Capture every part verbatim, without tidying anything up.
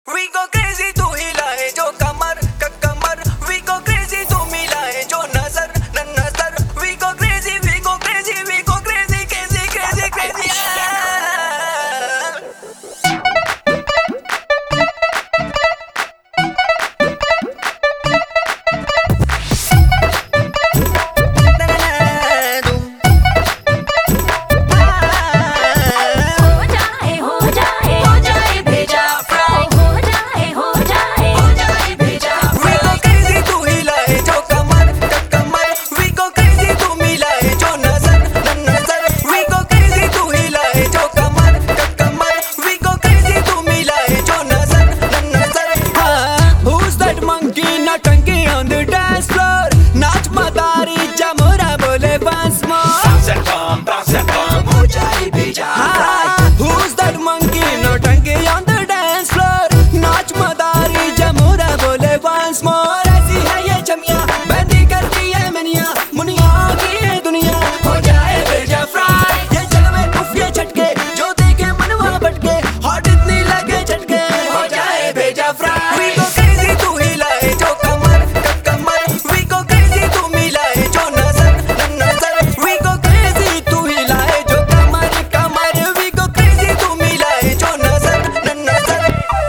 We go crazy तू हिलाए जो कमर क कमर We go crazy तू मिलाए जो नजर न नजर We go crazy we go crazy we go crazy crazy crazy crazy Who's that monkey? नौटंकी on the dance floor. नाच मदारी जमुरा बोले once more. ऐसी है ये जमिया बंदी करती है मनिया मुनिया की ये दुनिया हो जाए बेजा फ्राई. ये जलवे उफ ये झटके जो देखे मनवा भटके हॉट इतनी लगे झटके हो जाए बेजा फ्राई. We go crazy तू हिलाए जो कमर क कमर We go crazy तू मिलाए जो नजर न नजर We go crazy तू हिलाए जो कमर कमर We go crazy तू मिलाए जो नजर न नजर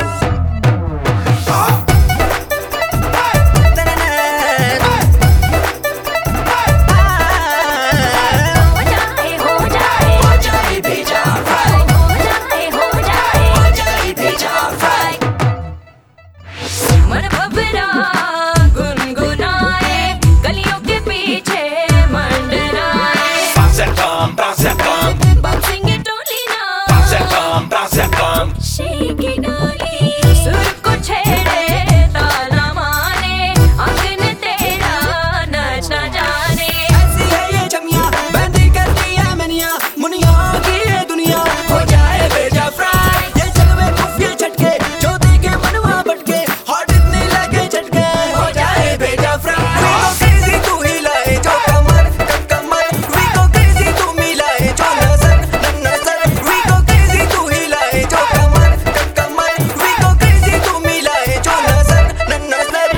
मन भवरा गुनगुनाए गलियों के पीछे मंडराए Bounce that bum, bounce that bum, bouncing it only now bounce that bum, bounce that bum. shake it only सुर को छेड़े ताला मारे अंगन तेरा नाचना जाने ऐसी है ये जमिया बंदी करती है मनिया मुनिया की ये दुनिया हो जाए बेजा फ्राई. ये जलवे उफ ये झटके जो देखे मनवा भटके हॉट इतने लगे झटके हो जाए बेजा फ्राई. We go crazy तू हिलाए जो कमर क कमर We go crazy तू मिलाए जो नजर न नजर We go crazy तू हिलाए जो कमर क कमर We go crazy तू मिलाए जो नजर न नजर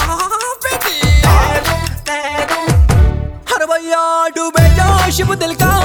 हर भैया डूबे जोश दिल का